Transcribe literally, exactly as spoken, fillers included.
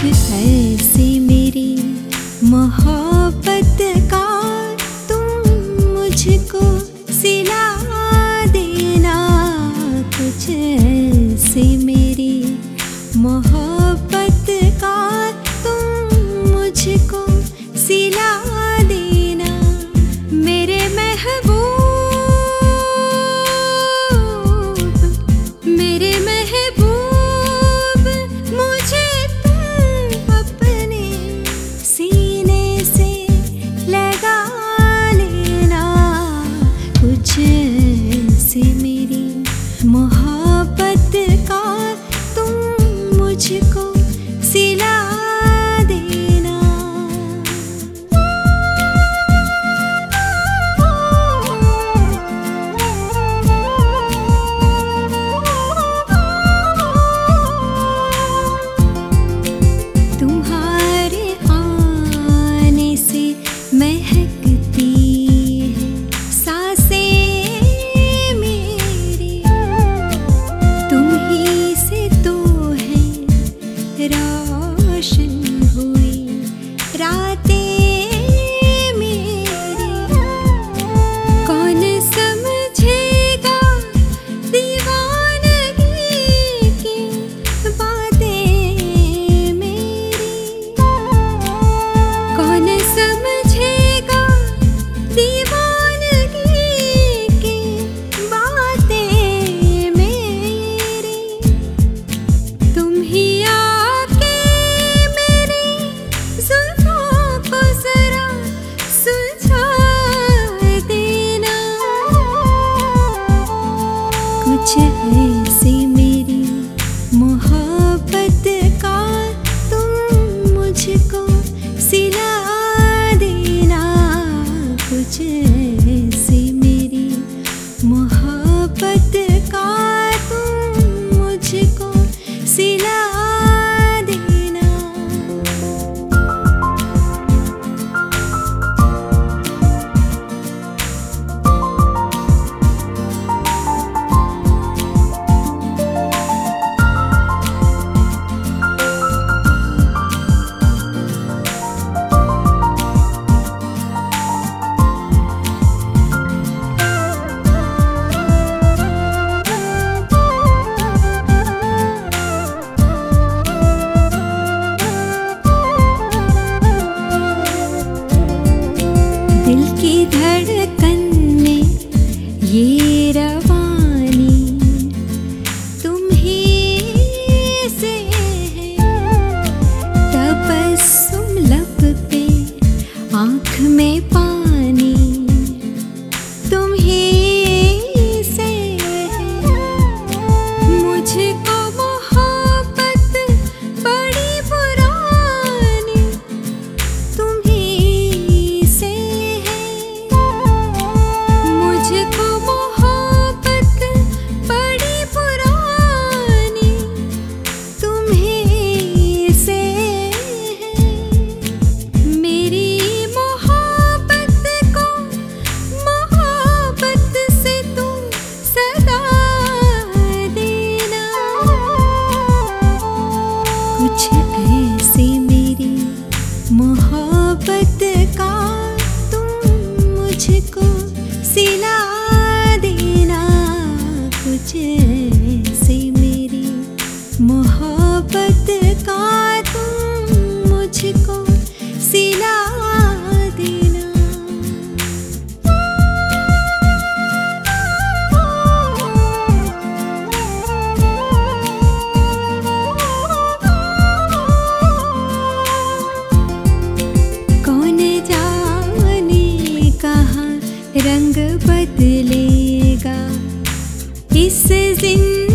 ऐसी मेरी मोहब्बत का तुम मुझको सिला देना। कुछ ऐसी मेरी मोहब्बत का तुम मुझको सिला देना। मेरे महबूब मेरे महबूब मुझे तुम अपने सीने से लगा लेना। कुछ ऐसी मेरी मोहब्बत का तुम मुझको सिला देना। तुम्हारे आने से महकती है सांसें मेरी। तुम ही से तो है रोशन हुई रातें मेरी। कौन समझेगा दीवानगी की बातें मेरी। कौन समझेगा दीवानगी की बातें मेरी। तुम ही आके मेरी जुल्फों को जरा सुलझा देना। कुछ ऐसी मेरी मोहब्बत का तुम मुझको सिला देना। कुछ ऐसी मेरी मोहब्बत का तुम मुझको सिला देना। दिल की धड़कन में ये रवानी तुम ही से है। तबस्सुम लब पे आँख में पानी तुम ही से है। मुझको मोहब्बत बड़ी पुरानी तुम ही से है। मुझको मोहब्बत बड़ी पुरानी तुम ही से है। मेरी मोहब्बत को मोहब्बत से तुम सदा देना। कुछ ऐसी मेरी मोहब्बत का तुम मुझको सिला देना। कुछ ऐसी मेरी मोहब्बत का तुम मुझको सिला देना। कौन जाने कहाँ रंग बदलेगा इस जिंदगी